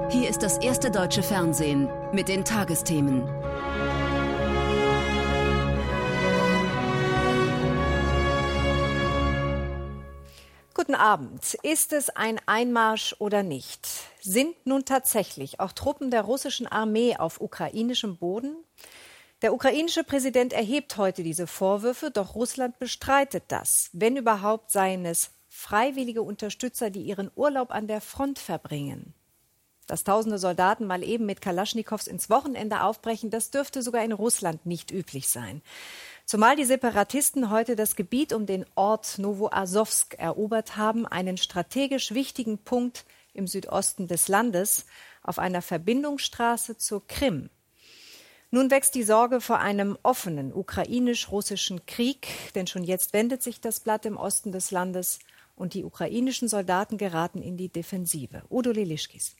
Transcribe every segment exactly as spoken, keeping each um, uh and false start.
Hier ist das erste deutsche Fernsehen mit den Tagesthemen. Guten Abend. Ist es ein Einmarsch oder nicht? Sind nun tatsächlich auch Truppen der russischen Armee auf ukrainischem Boden? Der ukrainische Präsident erhebt heute diese Vorwürfe, doch Russland bestreitet das. Wenn überhaupt, seien es freiwillige Unterstützer, die ihren Urlaub an der Front verbringen. Dass tausende Soldaten mal eben mit Kalaschnikows ins Wochenende aufbrechen, das dürfte sogar in Russland nicht üblich sein. Zumal die Separatisten heute das Gebiet um den Ort Novoazowsk erobert haben, einen strategisch wichtigen Punkt im Südosten des Landes, auf einer Verbindungsstraße zur Krim. Nun wächst die Sorge vor einem offenen ukrainisch-russischen Krieg, denn schon jetzt wendet sich das Blatt im Osten des Landes und die ukrainischen Soldaten geraten in die Defensive. Udo Lilischkis.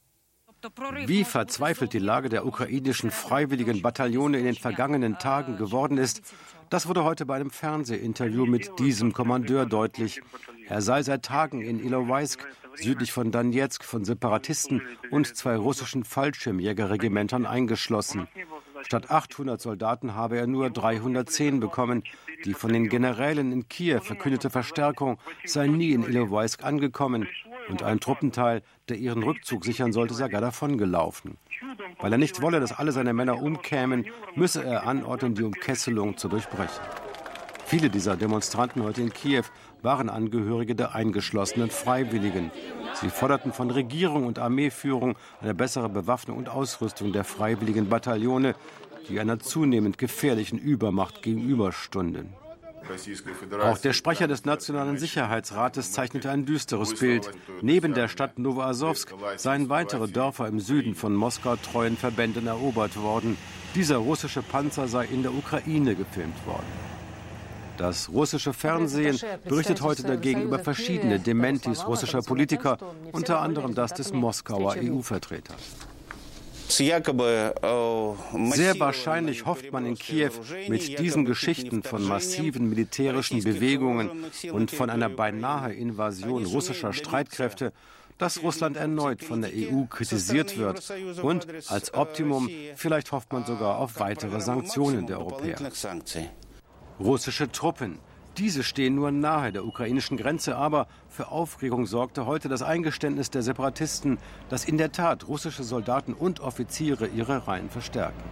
Wie verzweifelt die Lage der ukrainischen freiwilligen Bataillone in den vergangenen Tagen geworden ist, das wurde heute bei einem Fernsehinterview mit diesem Kommandeur deutlich. Er sei seit Tagen in Ilowaisk, südlich von Donezk, von Separatisten und zwei russischen Fallschirmjägerregimentern eingeschlossen. Statt achthundert Soldaten habe er nur dreihundertzehn bekommen. Die von den Generälen in Kiew verkündete Verstärkung sei nie in Ilowaisk angekommen. Und ein Truppenteil, der ihren Rückzug sichern sollte, sei gar davongelaufen. Weil er nicht wolle, dass alle seine Männer umkämen, müsse er anordnen, die Umkesselung zu durchbrechen. Viele dieser Demonstranten heute in Kiew waren Angehörige der eingeschlossenen Freiwilligen. Sie forderten von Regierung und Armeeführung eine bessere Bewaffnung und Ausrüstung der freiwilligen Bataillone, die einer zunehmend gefährlichen Übermacht gegenüberstunden. Auch der Sprecher des Nationalen Sicherheitsrates zeichnete ein düsteres Bild. Neben der Stadt Novoazowsk seien weitere Dörfer im Süden von Moskau treuen Verbänden erobert worden. Dieser russische Panzer sei in der Ukraine gefilmt worden. Das russische Fernsehen berichtet heute dagegen über verschiedene Dementis russischer Politiker, unter anderem das des Moskauer E U-Vertreters. Sehr wahrscheinlich hofft man in Kiew mit diesen Geschichten von massiven militärischen Bewegungen und von einer beinahe Invasion russischer Streitkräfte, dass Russland erneut von der E U kritisiert wird. Und als Optimum, vielleicht hofft man sogar auf weitere Sanktionen der Europäer. Russische Truppen. Diese stehen nur nahe der ukrainischen Grenze, aber für Aufregung sorgte heute das Eingeständnis der Separatisten, dass in der Tat russische Soldaten und Offiziere ihre Reihen verstärken.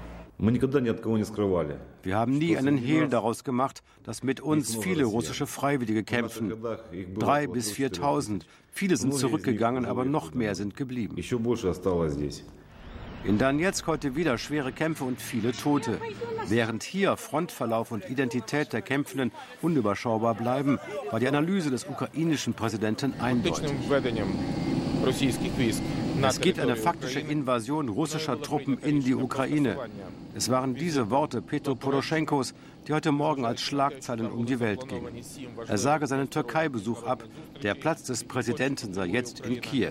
Wir haben nie einen Hehl daraus gemacht, dass mit uns viele russische Freiwillige kämpfen. Drei bis viertausend. Viele sind zurückgegangen, aber noch mehr sind geblieben. In Donezk heute wieder schwere Kämpfe und viele Tote. Während hier Frontverlauf und Identität der Kämpfenden unüberschaubar bleiben, war die Analyse des ukrainischen Präsidenten eindeutig. Es gibt eine faktische Invasion russischer Truppen in die Ukraine. Es waren diese Worte Petro Poroschenkos, die heute Morgen als Schlagzeilen um die Welt gingen. Er sage seinen Türkei-Besuch ab. Der Platz des Präsidenten sei jetzt in Kiew.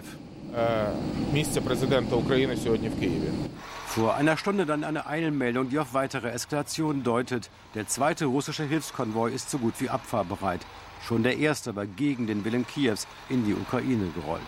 Vor einer Stunde dann eine Eilmeldung, die auf weitere Eskalation deutet. Der zweite russische Hilfskonvoi ist so gut wie abfahrbereit. Schon der erste war gegen den Willen Kiews in die Ukraine gerollt.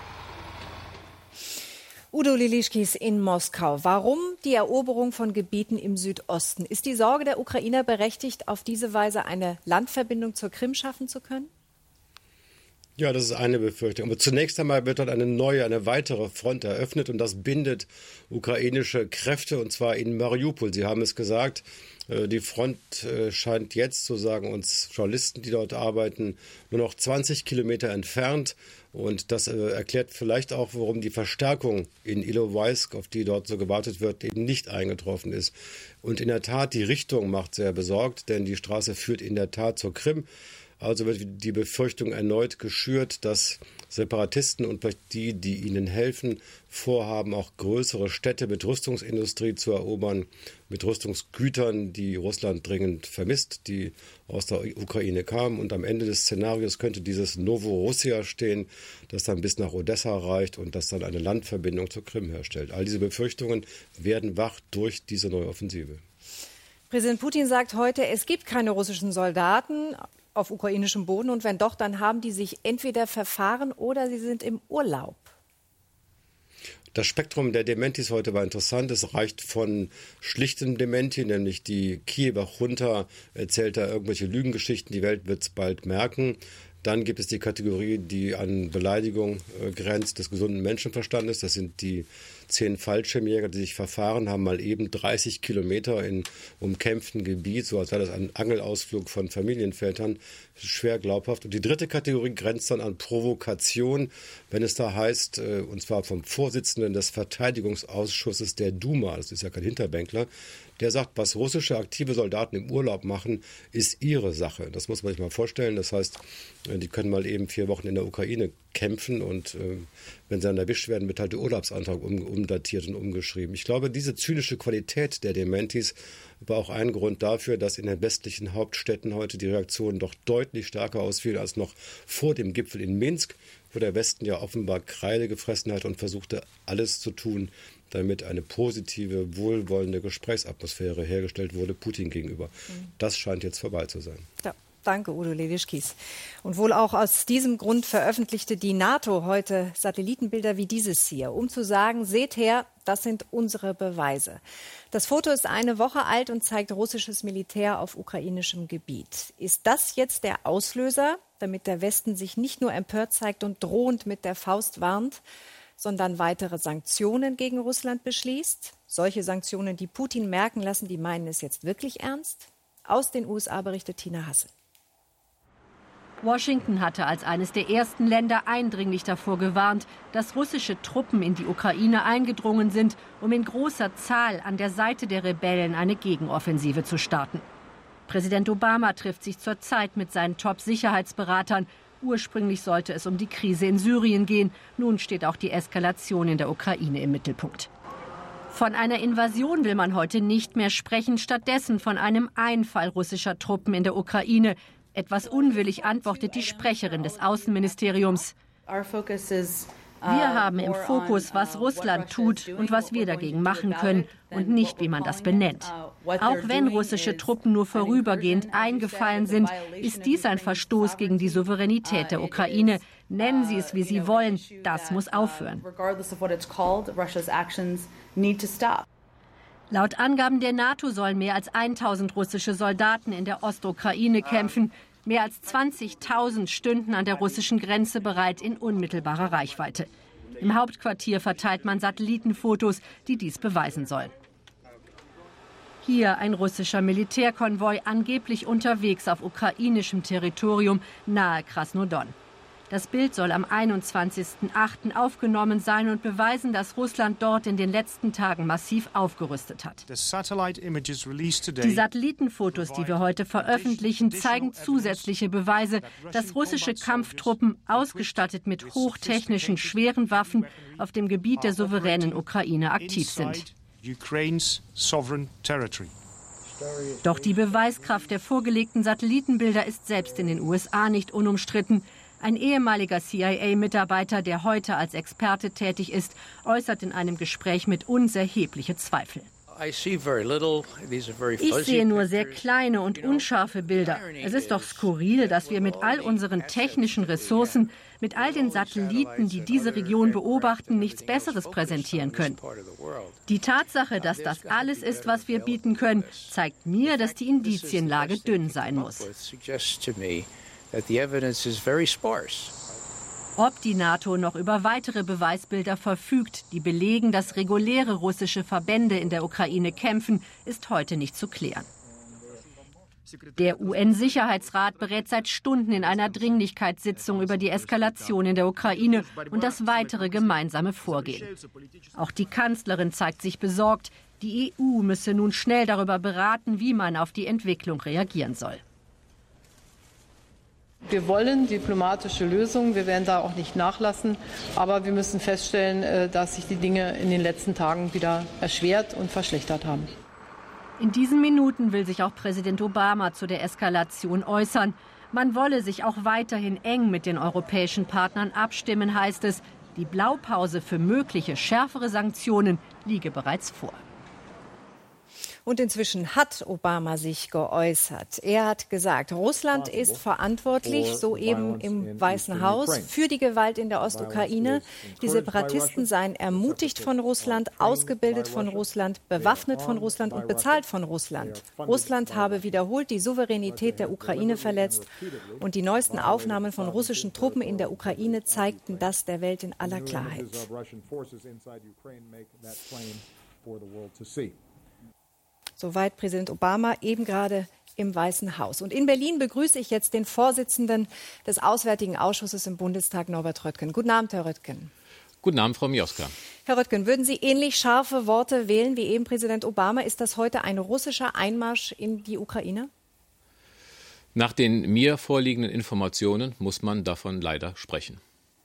Udo Lilischkis in Moskau. Warum die Eroberung von Gebieten im Südosten? Ist die Sorge der Ukrainer berechtigt, auf diese Weise eine Landverbindung zur Krim schaffen zu können? Ja, das ist eine Befürchtung. Aber zunächst einmal wird dort eine neue, eine weitere Front eröffnet und das bindet ukrainische Kräfte und zwar in Mariupol. Sie haben es gesagt, die Front scheint jetzt, so sagen uns Journalisten, die dort arbeiten, nur noch zwanzig Kilometer entfernt. Und das erklärt vielleicht auch, warum die Verstärkung in Ilowaisk, auf die dort so gewartet wird, eben nicht eingetroffen ist. Und in der Tat, die Richtung macht sehr besorgt, denn die Straße führt in der Tat zur Krim. Also wird die Befürchtung erneut geschürt, dass Separatisten und vielleicht die, die ihnen helfen, vorhaben, auch größere Städte mit Rüstungsindustrie zu erobern, mit Rüstungsgütern, die Russland dringend vermisst, die aus der Ukraine kamen. Und am Ende des Szenarios könnte dieses Novorossia stehen, das dann bis nach Odessa reicht und das dann eine Landverbindung zur Krim herstellt. All diese Befürchtungen werden wach durch diese neue Offensive. Präsident Putin sagt heute, es gibt keine russischen Soldaten auf ukrainischem Boden und wenn doch, dann haben die sich entweder verfahren oder sie sind im Urlaub. Das Spektrum der Dementis heute war interessant. Es reicht von schlichtem Dementi, nämlich die Kiewer Junta erzählt da irgendwelche Lügengeschichten, die Welt wird es bald merken. Dann gibt es die Kategorie, die an Beleidigung äh, grenzt des gesunden Menschenverstandes. Das sind die zehn Fallschirmjäger, die sich verfahren haben, mal eben dreißig Kilometer in umkämpftem Gebiet, so als sei das ein Angelausflug von Familienvätern, schwer glaubhaft. Und die dritte Kategorie grenzt dann an Provokation, wenn es da heißt, äh, und zwar vom Vorsitzenden des Verteidigungsausschusses der Duma, das ist ja kein Hinterbänkler, der sagt, was russische aktive Soldaten im Urlaub machen, ist ihre Sache. Das muss man sich mal vorstellen. Das heißt, die können mal eben vier Wochen in der Ukraine kämpfen und äh, wenn sie dann erwischt werden, wird halt der Urlaubsantrag um, umdatiert und umgeschrieben. Ich glaube, diese zynische Qualität der Dementis war auch ein Grund dafür, dass in den westlichen Hauptstädten heute die Reaktion doch deutlich stärker ausfiel als noch vor dem Gipfel in Minsk, wo der Westen ja offenbar Kreide gefressen hat und versuchte, alles zu tun, damit eine positive, wohlwollende Gesprächsatmosphäre hergestellt wurde Putin gegenüber. Das scheint jetzt vorbei zu sein. Ja, danke, Udo Lewischkies. Und wohl auch aus diesem Grund veröffentlichte die NATO heute Satellitenbilder wie dieses hier, um zu sagen, seht her, das sind unsere Beweise. Das Foto ist eine Woche alt und zeigt russisches Militär auf ukrainischem Gebiet. Ist das jetzt der Auslöser, damit der Westen sich nicht nur empört zeigt und drohend mit der Faust warnt, sondern weitere Sanktionen gegen Russland beschließt? Solche Sanktionen, die Putin merken lassen, die meinen es jetzt wirklich ernst? Aus den U S A berichtet Tina Hassel. Washington hatte als eines der ersten Länder eindringlich davor gewarnt, dass russische Truppen in die Ukraine eingedrungen sind, um in großer Zahl an der Seite der Rebellen eine Gegenoffensive zu starten. Präsident Obama trifft sich zurzeit mit seinen Top-Sicherheitsberatern. Ursprünglich sollte es um die Krise in Syrien gehen. Nun steht auch die Eskalation in der Ukraine im Mittelpunkt. Von einer Invasion will man heute nicht mehr sprechen, stattdessen von einem Einfall russischer Truppen in der Ukraine. Etwas unwillig antwortet die Sprecherin des Außenministeriums. Wir haben im Fokus, was Russland tut und was wir dagegen machen können und nicht, wie man das benennt. Auch wenn russische Truppen nur vorübergehend eingefallen sind, ist dies ein Verstoß gegen die Souveränität der Ukraine. Nennen Sie es, wie Sie wollen, das muss aufhören. Laut Angaben der NATO sollen mehr als tausend russische Soldaten in der Ostukraine kämpfen. Mehr als zwanzigtausend stünden an der russischen Grenze bereit in unmittelbarer Reichweite. Im Hauptquartier verteilt man Satellitenfotos, die dies beweisen sollen. Hier ein russischer Militärkonvoi, angeblich unterwegs auf ukrainischem Territorium nahe Krasnodon. Das Bild soll am einundzwanzigsten achten aufgenommen sein und beweisen, dass Russland dort in den letzten Tagen massiv aufgerüstet hat. Die Satellitenfotos, die wir heute veröffentlichen, zeigen zusätzliche Beweise, dass russische Kampftruppen, ausgestattet mit hochtechnischen, schweren Waffen, auf dem Gebiet der souveränen Ukraine aktiv sind. Doch die Beweiskraft der vorgelegten Satellitenbilder ist selbst in den U S A nicht unumstritten. Ein ehemaliger C I A-Mitarbeiter, der heute als Experte tätig ist, äußert in einem Gespräch mit uns erhebliche Zweifel. Ich sehe nur sehr kleine und unscharfe Bilder. Es ist doch skurril, dass wir mit all unseren technischen Ressourcen, mit all den Satelliten, die diese Region beobachten, nichts Besseres präsentieren können. Die Tatsache, dass das alles ist, was wir bieten können, zeigt mir, dass die Indizienlage dünn sein muss. Ob die NATO noch über weitere Beweisbilder verfügt, die belegen, dass reguläre russische Verbände in der Ukraine kämpfen, ist heute nicht zu klären. Der U N-Sicherheitsrat berät seit Stunden in einer Dringlichkeitssitzung über die Eskalation in der Ukraine und das weitere gemeinsame Vorgehen. Auch die Kanzlerin zeigt sich besorgt. Die E U müsse nun schnell darüber beraten, wie man auf die Entwicklung reagieren soll. Wir wollen diplomatische Lösungen, wir werden da auch nicht nachlassen. Aber wir müssen feststellen, dass sich die Dinge in den letzten Tagen wieder erschwert und verschlechtert haben. In diesen Minuten will sich auch Präsident Obama zu der Eskalation äußern. Man wolle sich auch weiterhin eng mit den europäischen Partnern abstimmen, heißt es. Die Blaupause für mögliche schärfere Sanktionen liege bereits vor. Und inzwischen hat Obama sich geäußert. Er hat gesagt, Russland ist verantwortlich, soeben im Weißen Haus, für die Gewalt in der Ostukraine. Die Separatisten seien ermutigt von Russland, ausgebildet von Russland, bewaffnet von Russland und bezahlt von Russland. Russland habe wiederholt die Souveränität der Ukraine verletzt. Und die neuesten Aufnahmen von russischen Truppen in der Ukraine zeigten das der Welt in aller Klarheit. Soweit Präsident Obama eben gerade im Weißen Haus. Und in Berlin begrüße ich jetzt den Vorsitzenden des Auswärtigen Ausschusses im Bundestag, Norbert Röttgen. Guten Abend, Herr Röttgen. Guten Abend, Frau Mioska. Herr Röttgen, würden Sie ähnlich scharfe Worte wählen wie eben Präsident Obama? Ist das heute ein russischer Einmarsch in die Ukraine? Nach den mir vorliegenden Informationen muss man davon leider sprechen.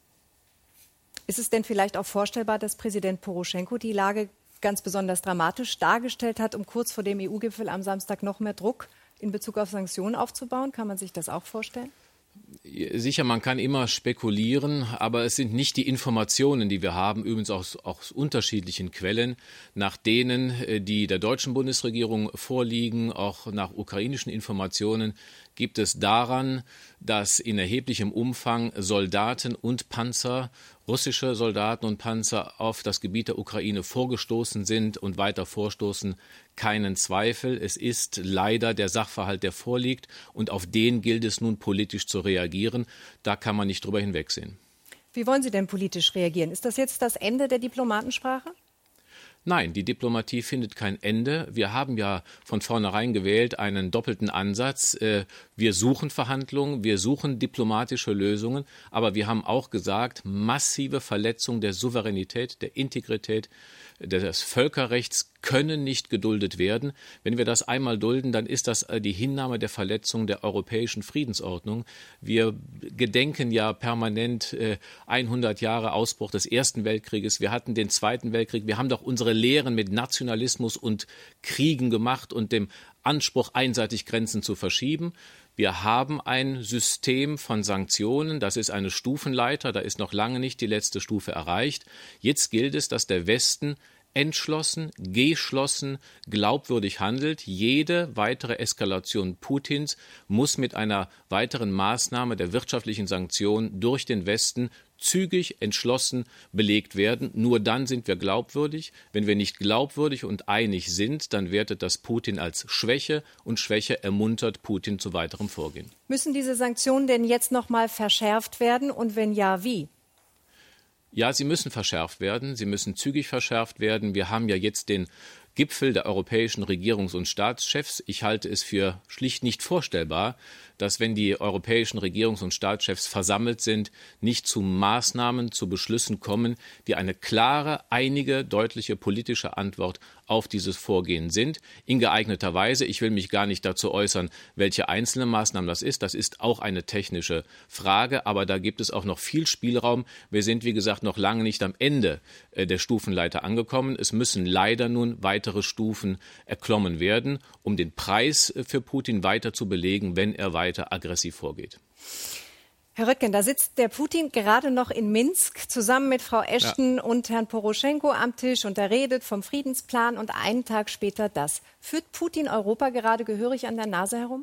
Ist es denn vielleicht auch vorstellbar, dass Präsident Poroschenko die Lage ganz besonders dramatisch dargestellt hat, um kurz vor dem E U-Gipfel am Samstag noch mehr Druck in Bezug auf Sanktionen aufzubauen? Kann man sich das auch vorstellen? Sicher, man kann immer spekulieren, aber es sind nicht die Informationen, die wir haben, übrigens aus, aus unterschiedlichen Quellen, nach denen, die der deutschen Bundesregierung vorliegen, auch nach ukrainischen Informationen, gibt es daran, dass in erheblichem Umfang Soldaten und Panzer, russische Soldaten und Panzer auf das Gebiet der Ukraine vorgestoßen sind und weiter vorstoßen, keinen Zweifel. Es ist leider der Sachverhalt, der vorliegt, und auf den gilt es nun politisch zu reagieren. Da kann man nicht drüber hinwegsehen. Wie wollen Sie denn politisch reagieren? Ist das jetzt das Ende der Diplomatensprache? Nein, die Diplomatie findet kein Ende. Wir haben ja von vornherein gewählt einen doppelten Ansatz. Wir suchen Verhandlungen, wir suchen diplomatische Lösungen, aber wir haben auch gesagt, massive Verletzung der Souveränität, der Integrität, des Völkerrechts können nicht geduldet werden. Wenn wir das einmal dulden, dann ist das die Hinnahme der Verletzung der europäischen Friedensordnung. Wir gedenken ja permanent äh, hundert Jahre Ausbruch des Ersten Weltkrieges. Wir hatten den Zweiten Weltkrieg. Wir haben doch unsere Lehren mit Nationalismus und Kriegen gemacht und dem Anspruch, einseitig Grenzen zu verschieben. Wir haben ein System von Sanktionen, das ist eine Stufenleiter, da ist noch lange nicht die letzte Stufe erreicht. Jetzt gilt es, dass der Westen entschlossen, geschlossen, glaubwürdig handelt. Jede weitere Eskalation Putins muss mit einer weiteren Maßnahme der wirtschaftlichen Sanktionen durch den Westen zügig, entschlossen belegt werden. Nur dann sind wir glaubwürdig. Wenn wir nicht glaubwürdig und einig sind, dann wertet das Putin als Schwäche, und Schwäche ermuntert Putin zu weiterem Vorgehen. Müssen diese Sanktionen denn jetzt noch mal verschärft werden, und wenn ja, wie? Ja, sie müssen verschärft werden. Sie müssen zügig verschärft werden. Wir haben ja jetzt den Gipfel der europäischen Regierungs- und Staatschefs. Ich halte es für schlicht nicht vorstellbar, dass, wenn die europäischen Regierungs- und Staatschefs versammelt sind, nicht zu Maßnahmen, zu Beschlüssen kommen, die eine klare, einige, deutliche politische Antwort auf dieses Vorgehen sind. In geeigneter Weise. Ich will mich gar nicht dazu äußern, welche einzelne Maßnahmen das ist. Das ist auch eine technische Frage, aber da gibt es auch noch viel Spielraum. Wir sind, wie gesagt, noch lange nicht am Ende der Stufenleiter angekommen. Es müssen leider nun weitere Stufen erklommen werden, um den Preis für Putin weiter zu belegen, wenn er weiter aggressiv vorgeht. Herr Röttgen, da sitzt der Putin gerade noch in Minsk zusammen mit Frau Ashton ja. und Herrn Poroschenko am Tisch, und er redet vom Friedensplan, und einen Tag später das. Führt Putin Europa gerade gehörig an der Nase herum?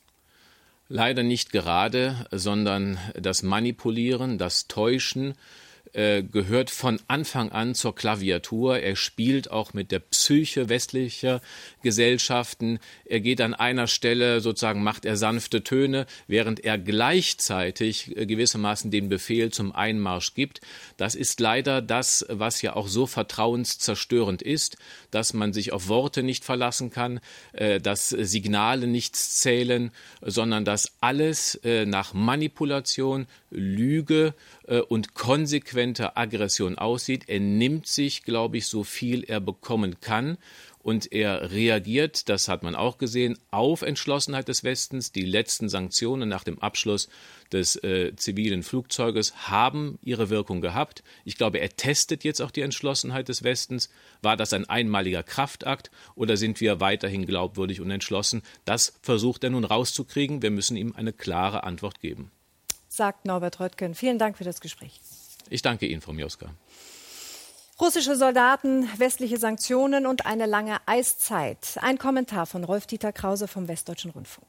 Leider nicht gerade, sondern das Manipulieren, das Täuschen gehört von Anfang an zur Klaviatur. Er spielt auch mit der Psyche westlicher Gesellschaften. Er geht an einer Stelle, sozusagen macht er sanfte Töne, während er gleichzeitig gewissermaßen den Befehl zum Einmarsch gibt. Das ist leider das, was ja auch so vertrauenszerstörend ist, dass man sich auf Worte nicht verlassen kann, dass Signale nichts zählen, sondern dass alles nach Manipulation, Lüge und konsequenter Aggression aussieht. Er nimmt sich, glaube ich, so viel er bekommen kann. Und er reagiert, das hat man auch gesehen, auf Entschlossenheit des Westens. Die letzten Sanktionen nach dem Abschluss des äh, zivilen Flugzeuges haben ihre Wirkung gehabt. Ich glaube, er testet jetzt auch die Entschlossenheit des Westens. War das ein einmaliger Kraftakt, oder sind wir weiterhin glaubwürdig und entschlossen? Das versucht er nun rauszukriegen. Wir müssen ihm eine klare Antwort geben. Sagt Norbert Röttgen. Vielen Dank für das Gespräch. Ich danke Ihnen, Frau Mioska. Russische Soldaten, westliche Sanktionen und eine lange Eiszeit. Ein Kommentar von Rolf-Dieter Krause vom Westdeutschen Rundfunk.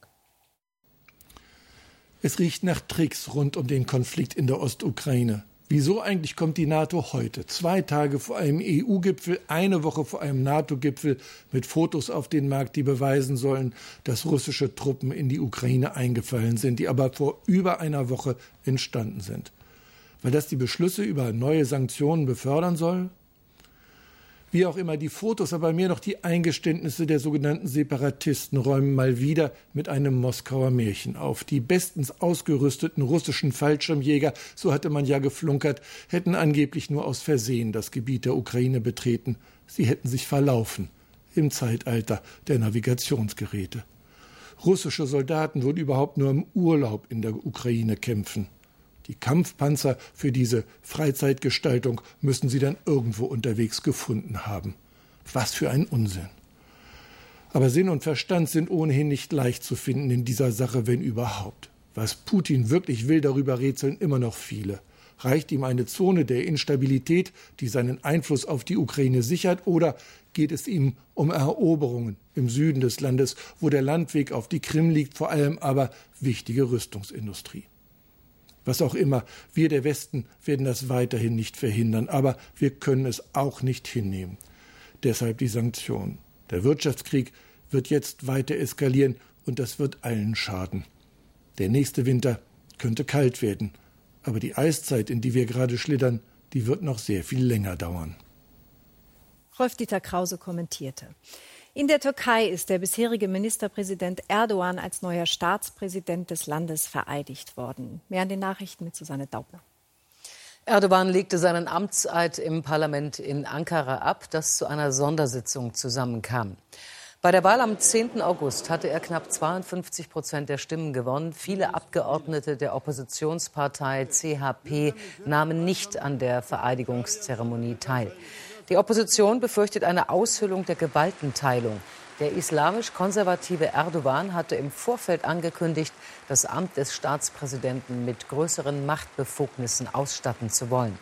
Es riecht nach Tricks rund um den Konflikt in der Ostukraine. Wieso eigentlich kommt die NATO heute, zwei Tage vor einem E U-Gipfel, eine Woche vor einem NATO-Gipfel, mit Fotos auf den Markt, die beweisen sollen, dass russische Truppen in die Ukraine eingefallen sind, die aber vor über einer Woche entstanden sind? Weil das die Beschlüsse über neue Sanktionen befördern soll? Wie auch immer, die Fotos, aber mehr noch die Eingeständnisse der sogenannten Separatisten räumen mal wieder mit einem Moskauer Märchen auf. Die bestens ausgerüsteten russischen Fallschirmjäger, so hatte man ja geflunkert, hätten angeblich nur aus Versehen das Gebiet der Ukraine betreten. Sie hätten sich verlaufen im Zeitalter der Navigationsgeräte. Russische Soldaten würden überhaupt nur im Urlaub in der Ukraine kämpfen. Die Kampfpanzer für diese Freizeitgestaltung müssen sie dann irgendwo unterwegs gefunden haben. Was für ein Unsinn. Aber Sinn und Verstand sind ohnehin nicht leicht zu finden in dieser Sache, wenn überhaupt. Was Putin wirklich will, darüber rätseln immer noch viele. Reicht ihm eine Zone der Instabilität, die seinen Einfluss auf die Ukraine sichert, oder geht es ihm um Eroberungen im Süden des Landes, wo der Landweg auf die Krim liegt, vor allem aber wichtige Rüstungsindustrie? Was auch immer, wir der Westen werden das weiterhin nicht verhindern, aber wir können es auch nicht hinnehmen. Deshalb die Sanktionen. Der Wirtschaftskrieg wird jetzt weiter eskalieren und das wird allen schaden. Der nächste Winter könnte kalt werden, aber die Eiszeit, in die wir gerade schlittern, die wird noch sehr viel länger dauern. Rolf-Dieter Krause kommentierte. In der Türkei ist der bisherige Ministerpräsident Erdogan als neuer Staatspräsident des Landes vereidigt worden. Mehr an den Nachrichten mit Susanne Daubner. Erdogan legte seinen Amtseid im Parlament in Ankara ab, das zu einer Sondersitzung zusammenkam. Bei der Wahl am zehnten August hatte er knapp zweiundfünfzig Prozent der Stimmen gewonnen. Viele Abgeordnete der Oppositionspartei C H P nahmen nicht an der Vereidigungszeremonie teil. Die Opposition befürchtet eine Aushöhlung der Gewaltenteilung. Der islamisch-konservative Erdogan hatte im Vorfeld angekündigt, das Amt des Staatspräsidenten mit größeren Machtbefugnissen ausstatten zu wollen.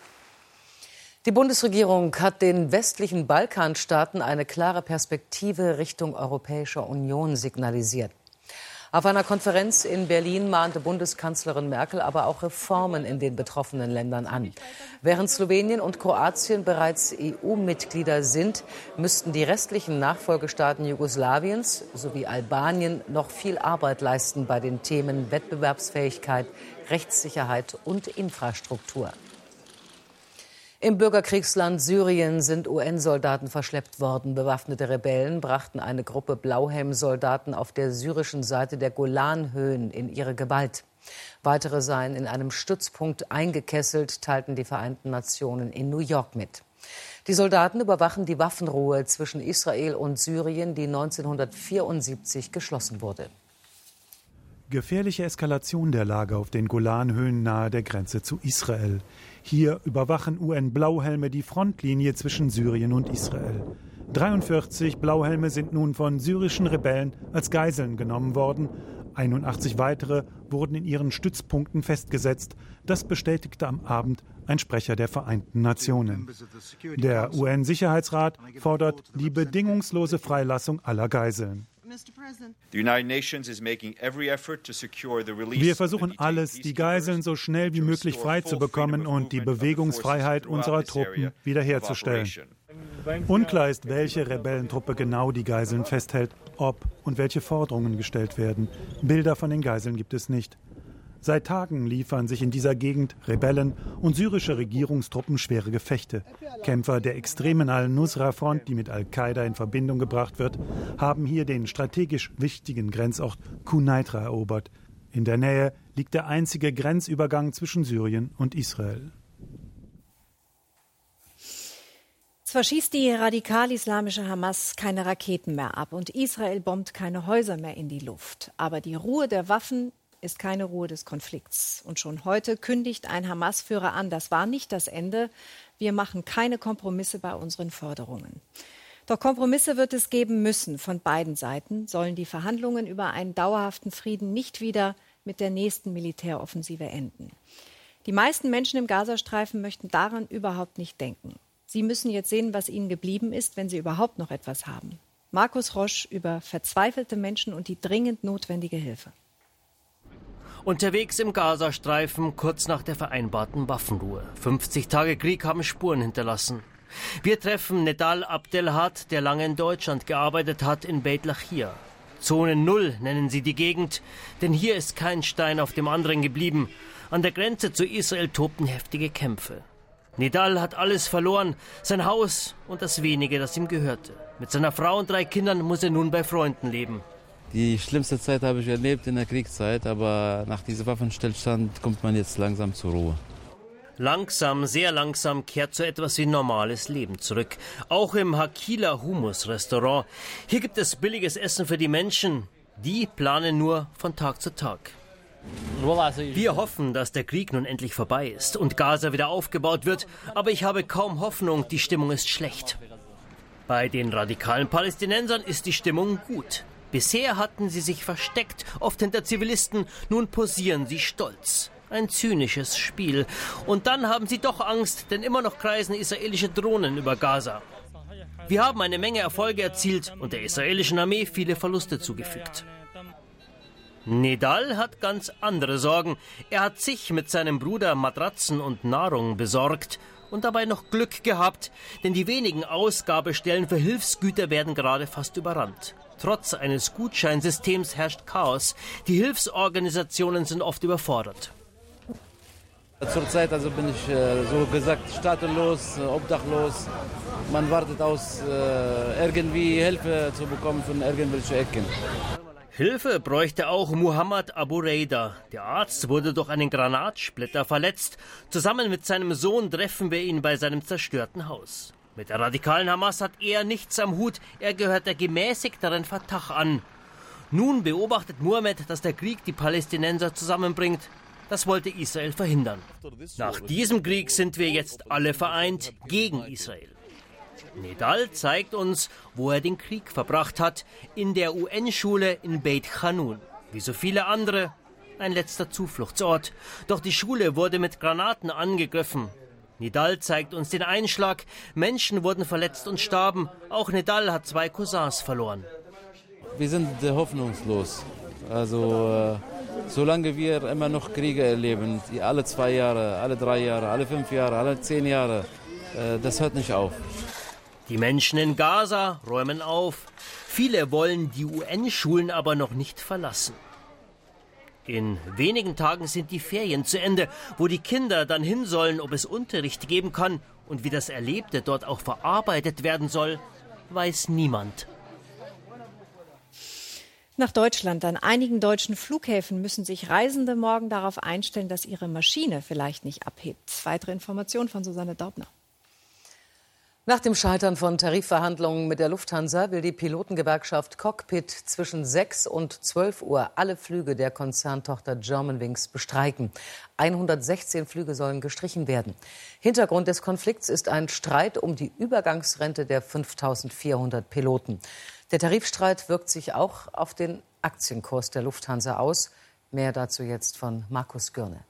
Die Bundesregierung hat den westlichen Balkanstaaten eine klare Perspektive Richtung Europäischer Union signalisiert. Auf einer Konferenz in Berlin mahnte Bundeskanzlerin Merkel aber auch Reformen in den betroffenen Ländern an. Während Slowenien und Kroatien bereits E U-Mitglieder sind, müssten die restlichen Nachfolgestaaten Jugoslawiens sowie Albanien noch viel Arbeit leisten bei den Themen Wettbewerbsfähigkeit, Rechtssicherheit und Infrastruktur. Im Bürgerkriegsland Syrien sind U N-Soldaten verschleppt worden. Bewaffnete Rebellen brachten eine Gruppe Blauhelm-Soldaten auf der syrischen Seite der Golanhöhen in ihre Gewalt. Weitere seien in einem Stützpunkt eingekesselt, teilten die Vereinten Nationen in New York mit. Die Soldaten überwachen die Waffenruhe zwischen Israel und Syrien, die neunzehnhundertvierundsiebzig geschlossen wurde. Gefährliche Eskalation der Lage auf den Golanhöhen nahe der Grenze zu Israel. Hier überwachen U N-Blauhelme die Frontlinie zwischen Syrien und Israel. dreiundvierzig Blauhelme sind nun von syrischen Rebellen als Geiseln genommen worden. einundachtzig weitere wurden in ihren Stützpunkten festgesetzt. Das bestätigte am Abend ein Sprecher der Vereinten Nationen. Der U N-Sicherheitsrat fordert die bedingungslose Freilassung aller Geiseln. Wir versuchen alles, die Geiseln so schnell wie möglich frei zu bekommen und die Bewegungsfreiheit unserer Truppen wiederherzustellen. Unklar ist, welche Rebellentruppe genau die Geiseln festhält, ob und welche Forderungen gestellt werden. Bilder von den Geiseln gibt es nicht. Seit Tagen liefern sich in dieser Gegend Rebellen und syrische Regierungstruppen schwere Gefechte. Kämpfer der extremen Al-Nusra-Front, die mit Al-Qaida in Verbindung gebracht wird, haben hier den strategisch wichtigen Grenzort Quneitra erobert. In der Nähe liegt der einzige Grenzübergang zwischen Syrien und Israel. Zwar schießt die radikal-islamische Hamas keine Raketen mehr ab und Israel bombt keine Häuser mehr in die Luft, aber die Ruhe der Waffen ist keine Ruhe des Konflikts. Und schon heute kündigt ein Hamas-Führer an, das war nicht das Ende. Wir machen keine Kompromisse bei unseren Forderungen. Doch Kompromisse wird es geben müssen. Von beiden Seiten sollen die Verhandlungen über einen dauerhaften Frieden nicht wieder mit der nächsten Militäroffensive enden. Die meisten Menschen im Gazastreifen möchten daran überhaupt nicht denken. Sie müssen jetzt sehen, was ihnen geblieben ist, wenn sie überhaupt noch etwas haben. Markus Rosch über verzweifelte Menschen und die dringend notwendige Hilfe. Unterwegs im Gazastreifen kurz nach der vereinbarten Waffenruhe. fünfzig Tage Krieg haben Spuren hinterlassen. Wir treffen Nedal Abdelhad, der lange in Deutschland gearbeitet hat, in Beit Lahia. Zone Null nennen sie die Gegend, denn hier ist kein Stein auf dem anderen geblieben. An der Grenze zu Israel tobten heftige Kämpfe. Nedal hat alles verloren, sein Haus und das wenige, das ihm gehörte. Mit seiner Frau und drei Kindern muss er nun bei Freunden leben. Die schlimmste Zeit habe ich erlebt in der Kriegszeit, aber nach diesem Waffenstillstand kommt man jetzt langsam zur Ruhe. Langsam, sehr langsam kehrt so etwas wie normales Leben zurück. Auch im Hakila Humus Restaurant. Hier gibt es billiges Essen für die Menschen. Die planen nur von Tag zu Tag. Wir hoffen, dass der Krieg nun endlich vorbei ist und Gaza wieder aufgebaut wird, aber ich habe kaum Hoffnung, die Stimmung ist schlecht. Bei den radikalen Palästinensern ist die Stimmung gut. Bisher hatten sie sich versteckt, oft hinter Zivilisten, nun posieren sie stolz. Ein zynisches Spiel. Und dann haben sie doch Angst, denn immer noch kreisen israelische Drohnen über Gaza. Wir haben eine Menge Erfolge erzielt und der israelischen Armee viele Verluste zugefügt. Nedal hat ganz andere Sorgen. Er hat sich mit seinem Bruder Matratzen und Nahrung besorgt und dabei noch Glück gehabt, denn die wenigen Ausgabestellen für Hilfsgüter werden gerade fast überrannt. Trotz eines Gutscheinsystems herrscht Chaos. Die Hilfsorganisationen sind oft überfordert. Zurzeit also bin ich äh, so gesagt staatenlos, äh, obdachlos. Man wartet aus, äh, irgendwie Hilfe zu bekommen von irgendwelchen Ecken. Hilfe bräuchte auch Muhammad Abu Reida. Der Arzt wurde durch einen Granatsplitter verletzt. Zusammen mit seinem Sohn treffen wir ihn bei seinem zerstörten Haus. Mit der radikalen Hamas hat er nichts am Hut. Er gehört der gemäßigteren Fatah an. Nun beobachtet Muhammad, dass der Krieg die Palästinenser zusammenbringt. Das wollte Israel verhindern. Nach diesem Krieg sind wir jetzt alle vereint gegen Israel. Nedal zeigt uns, wo er den Krieg verbracht hat, in der U N-Schule in Beit Hanun. Wie so viele andere, ein letzter Zufluchtsort. Doch die Schule wurde mit Granaten angegriffen. Nedal zeigt uns den Einschlag. Menschen wurden verletzt und starben. Auch Nedal hat zwei Cousins verloren. Wir sind äh, hoffnungslos. Also äh, solange wir immer noch Kriege erleben, alle zwei Jahre, alle drei Jahre, alle fünf Jahre, alle zehn Jahre, äh, das hört nicht auf. Die Menschen in Gaza räumen auf. Viele wollen die U N-Schulen aber noch nicht verlassen. In wenigen Tagen sind die Ferien zu Ende, wo die Kinder dann hin sollen, ob es Unterricht geben kann und wie das Erlebte dort auch verarbeitet werden soll, weiß niemand. Nach Deutschland. An einigen deutschen Flughäfen müssen sich Reisende morgen darauf einstellen, dass ihre Maschine vielleicht nicht abhebt. Weitere Informationen von Susanne Daubner. Nach dem Scheitern von Tarifverhandlungen mit der Lufthansa will die Pilotengewerkschaft Cockpit zwischen sechs und zwölf Uhr alle Flüge der Konzerntochter Germanwings bestreiken. hundertsechzehn Flüge sollen gestrichen werden. Hintergrund des Konflikts ist ein Streit um die Übergangsrente der fünftausendvierhundert Piloten. Der Tarifstreit wirkt sich auch auf den Aktienkurs der Lufthansa aus. Mehr dazu jetzt von Markus Gürne.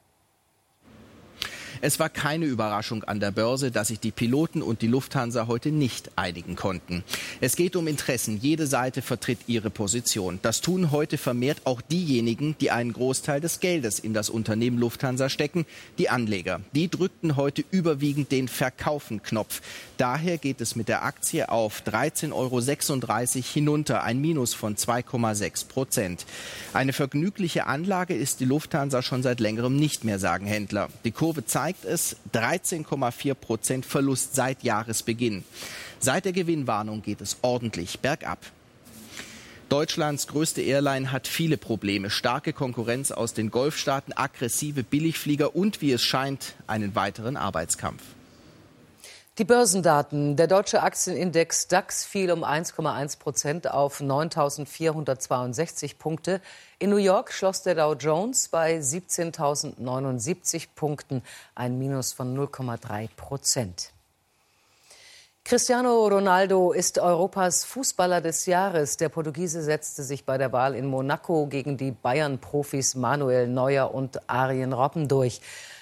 Es war keine Überraschung an der Börse, dass sich die Piloten und die Lufthansa heute nicht einigen konnten. Es geht um Interessen. Jede Seite vertritt ihre Position. Das tun heute vermehrt auch diejenigen, die einen Großteil des Geldes in das Unternehmen Lufthansa stecken, die Anleger. Die drückten heute überwiegend den Verkaufen-Knopf. Daher geht es mit der Aktie auf dreizehn Euro sechsunddreißig hinunter, ein Minus von zwei Komma sechs Prozent. Eine vergnügliche Anlage ist die Lufthansa schon seit längerem nicht mehr, sagen Händler. Die Kurve zeigt es, dreizehn Komma vier Prozent Verlust seit Jahresbeginn. Seit der Gewinnwarnung geht es ordentlich bergab. Deutschlands größte Airline hat viele Probleme. Starke Konkurrenz aus den Golfstaaten, aggressive Billigflieger und, wie es scheint, einen weiteren Arbeitskampf. Die Börsendaten. Der deutsche Aktienindex DAX fiel um eins Komma eins Prozent auf neuntausendvierhundertzweiundsechzig Punkte. In New York schloss der Dow Jones bei siebzehntausendneunundsiebzig Punkten, ein Minus von null Komma drei Prozent. Cristiano Ronaldo ist Europas Fußballer des Jahres. Der Portugiese setzte sich bei der Wahl in Monaco gegen die Bayern-Profis Manuel Neuer und Arjen Robben durch.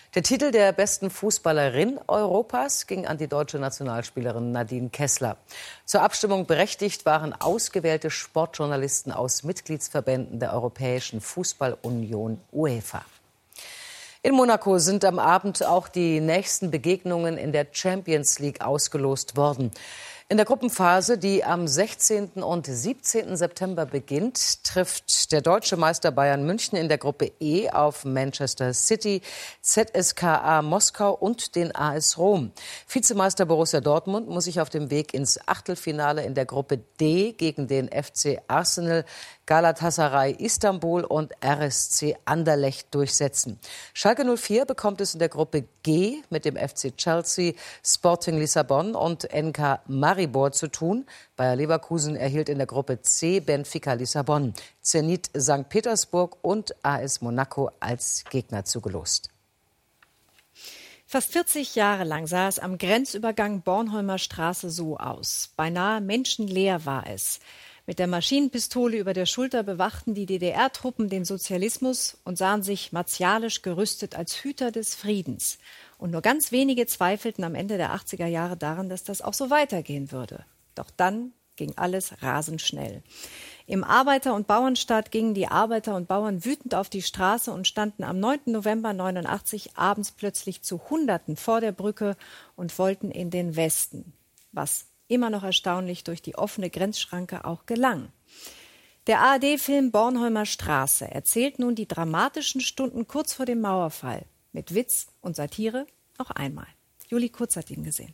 Der Titel der besten Fußballerin Europas ging an die deutsche Nationalspielerin Nadine Kessler. Zur Abstimmung berechtigt waren ausgewählte Sportjournalisten aus Mitgliedsverbänden der Europäischen Fußballunion UEFA. In Monaco sind am Abend auch die nächsten Begegnungen in der Champions League ausgelost worden. In der Gruppenphase, die am sechzehnten und siebzehnten September beginnt, trifft der deutsche Meister Bayern München in der Gruppe E auf Manchester City, Z S K A Moskau und den A S Rom. Vizemeister Borussia Dortmund muss sich auf dem Weg ins Achtelfinale in der Gruppe D gegen den F C Arsenal, Galatasaray Istanbul und R S C Anderlecht durchsetzen. Schalke null vier bekommt es in der Gruppe G mit dem F C Chelsea, Sporting Lissabon und N K Maribor zu tun. Bayer Leverkusen erhielt in der Gruppe C Benfica Lissabon, Zenit Sankt Petersburg und A S Monaco als Gegner zugelost. Fast vierzig Jahre lang sah es am Grenzübergang Bornholmer Straße so aus. Beinahe menschenleer war es. Mit der Maschinenpistole über der Schulter bewachten die D D R-Truppen den Sozialismus und sahen sich martialisch gerüstet als Hüter des Friedens. Und nur ganz wenige zweifelten am Ende der achtziger Jahre daran, dass das auch so weitergehen würde. Doch dann ging alles rasend schnell. Im Arbeiter- und Bauernstaat gingen die Arbeiter und Bauern wütend auf die Straße und standen am neunten November neunundachtzig abends plötzlich zu Hunderten vor der Brücke und wollten in den Westen, was immer noch erstaunlich durch die offene Grenzschranke auch gelang. Der A R D-Film Bornholmer Straße erzählt nun die dramatischen Stunden kurz vor dem Mauerfall. Mit Witz und Satire noch einmal. Juli Kurz hat ihn gesehen.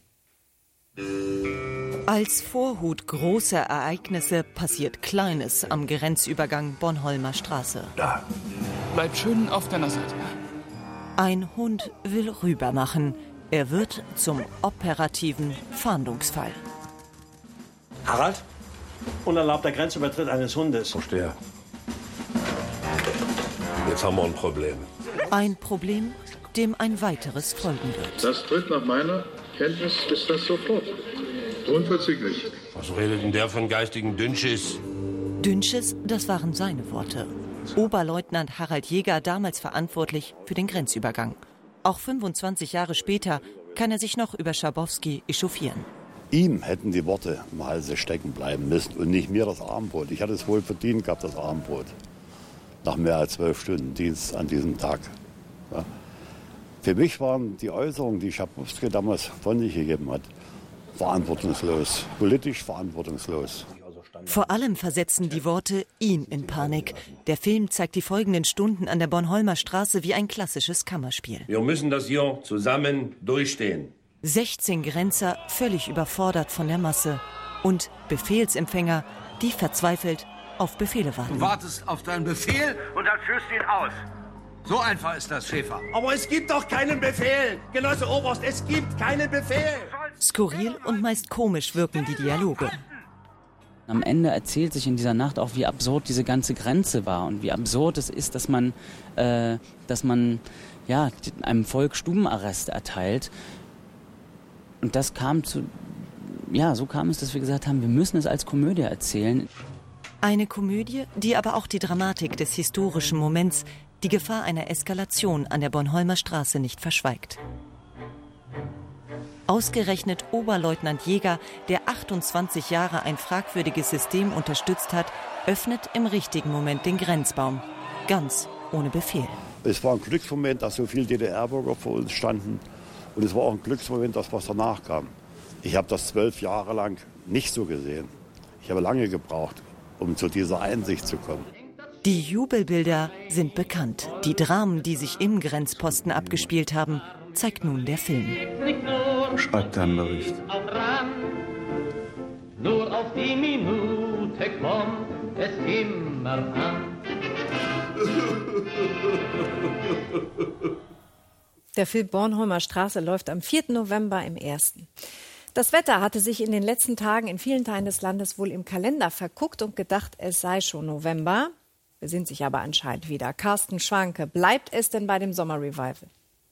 Als Vorhut großer Ereignisse passiert Kleines am Grenzübergang Bornholmer Straße. Da, bleib schön auf deiner Seite. Ein Hund will rübermachen. Er wird zum operativen Fahndungsfall. Harald? Unerlaubter Grenzübertritt eines Hundes. Verstehe. Jetzt haben wir ein Problem. Ein Problem, dem ein weiteres folgen wird. Das tritt nach meiner Kenntnis ist das sofort. Unverzüglich. Was redet denn der von geistigen Dünnschiss? Dünnschiss, das waren seine Worte. Oberleutnant Harald Jäger, damals verantwortlich für den Grenzübergang. Auch fünfundzwanzig Jahre später kann er sich noch über Schabowski echauffieren. Ihm hätten die Worte im Halse stecken bleiben müssen und nicht mir das Abendbrot. Ich hatte es wohl verdient gehabt, das Abendbrot. Nach mehr als zwölf Stunden Dienst an diesem Tag. Ja. Für mich waren die Äußerungen, die Schabowski damals von sich gegeben hat, verantwortungslos, politisch verantwortungslos. Vor allem versetzen die Worte ihn in Panik. Der Film zeigt die folgenden Stunden an der Bornholmer Straße wie ein klassisches Kammerspiel. Wir müssen das hier zusammen durchstehen. sechzehn Grenzer völlig überfordert von der Masse. Und Befehlsempfänger, die verzweifelt auf Befehle warten. Du wartest auf deinen Befehl und dann führst du ihn aus. So einfach ist das, Schäfer. Aber es gibt doch keinen Befehl. Genosse Oberst, es gibt keinen Befehl. Skurril und meist komisch wirken die Dialoge. Am Ende erzählt sich in dieser Nacht auch, wie absurd diese ganze Grenze war und wie absurd es ist, dass man, äh, dass man ja, einem Volk Stubenarrest erteilt. Und das kam zu, ja, so kam es, dass wir gesagt haben, wir müssen es als Komödie erzählen. Eine Komödie, die aber auch die Dramatik des historischen Moments, die Gefahr einer Eskalation an der Bornholmer Straße nicht verschweigt. Ausgerechnet Oberleutnant Jäger, der achtundzwanzig Jahre ein fragwürdiges System unterstützt hat, öffnet im richtigen Moment den Grenzbaum. Ganz ohne Befehl. Es war ein Glücksmoment, dass so viele D D R-Bürger vor uns standen. Und es war auch ein Glücksmoment, das was danach kam. Ich habe das zwölf Jahre lang nicht so gesehen. Ich habe lange gebraucht, um zu dieser Einsicht zu kommen. Die Jubelbilder sind bekannt. Die Dramen, die sich im Grenzposten abgespielt haben, zeigt nun der Film. Schreibt einen Bericht. Nur auf die Minute kommt es immer an. Der Film Bornholmer Straße läuft am vierten November im ersten. Das Wetter hatte sich in den letzten Tagen in vielen Teilen des Landes wohl im Kalender verguckt und gedacht, es sei schon November. Besinnt sich aber anscheinend wieder. Carsten Schwanke, bleibt es denn bei dem Sommerrevival?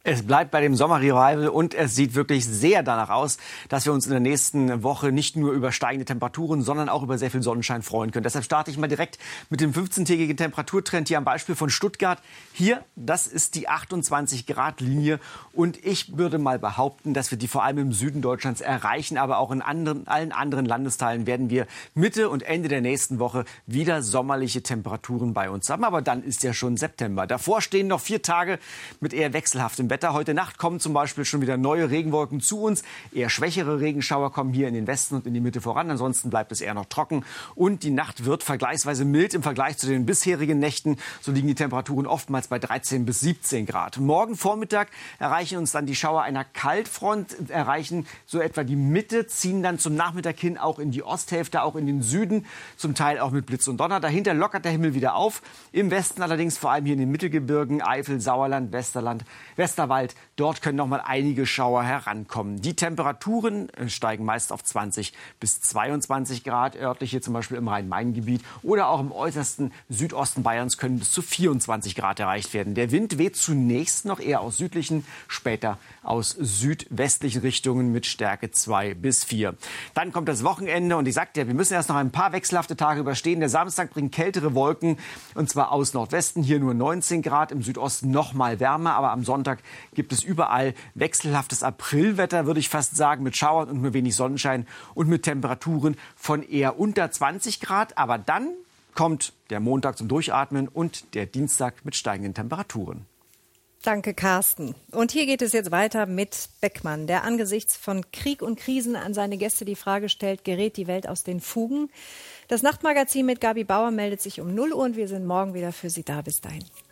Es bleibt bei dem Sommerrevival und es sieht wirklich sehr danach aus, dass wir uns in der nächsten Woche nicht nur über steigende Temperaturen, sondern auch über sehr viel Sonnenschein freuen können. Deshalb starte ich mal direkt mit dem fünfzehntägigen Temperaturtrend hier am Beispiel von Stuttgart. Hier, das ist die achtundzwanzig Grad Linie und ich würde mal behaupten, dass wir die vor allem im Süden Deutschlands erreichen, aber auch in anderen, allen anderen Landesteilen werden wir Mitte und Ende der nächsten Woche wieder sommerliche Temperaturen bei uns haben. Aber dann ist ja schon September. Davor stehen noch vier Tage mit eher wechselhaftem Wetter. Heute Nacht kommen zum Beispiel schon wieder neue Regenwolken zu uns. Eher schwächere Regenschauer kommen hier in den Westen und in die Mitte voran. Ansonsten bleibt es eher noch trocken. Und die Nacht wird vergleichsweise mild im Vergleich zu den bisherigen Nächten. So liegen die Temperaturen oftmals bei dreizehn bis siebzehn Grad. Morgen Vormittag erreichen uns dann die Schauer einer Kaltfront, erreichen so etwa die Mitte, ziehen dann zum Nachmittag hin auch in die Osthälfte, auch in den Süden, zum Teil auch mit Blitz und Donner. Dahinter lockert der Himmel wieder auf. Im Westen allerdings vor allem hier in den Mittelgebirgen, Eifel, Sauerland, Westerland, Westerwald. Dort können noch mal einige Schauer herankommen. Die Temperaturen steigen meist auf zwanzig bis zweiundzwanzig Grad. Örtlich hier zum Beispiel im Rhein-Main-Gebiet oder auch im äußersten Südosten Bayerns können bis zu vierundzwanzig Grad erreicht werden. Der Wind weht zunächst noch eher aus südlichen, später aus südwestlichen Richtungen mit Stärke zwei bis vier. Dann kommt das Wochenende und ich sagte ja, wir müssen erst noch ein paar wechselhafte Tage überstehen. Der Samstag bringt kältere Wolken und zwar aus Nordwesten. Hier nur neunzehn Grad, im Südosten noch mal wärmer, aber am Sonntag gibt es überall wechselhaftes Aprilwetter, würde ich fast sagen, mit Schauern und nur wenig Sonnenschein und mit Temperaturen von eher unter zwanzig Grad. Aber dann kommt der Montag zum Durchatmen und der Dienstag mit steigenden Temperaturen. Danke, Carsten. Und hier geht es jetzt weiter mit Beckmann, der angesichts von Krieg und Krisen an seine Gäste die Frage stellt, gerät die Welt aus den Fugen? Das Nachtmagazin mit Gabi Bauer meldet sich um null Uhr und wir sind morgen wieder für Sie da. Bis dahin.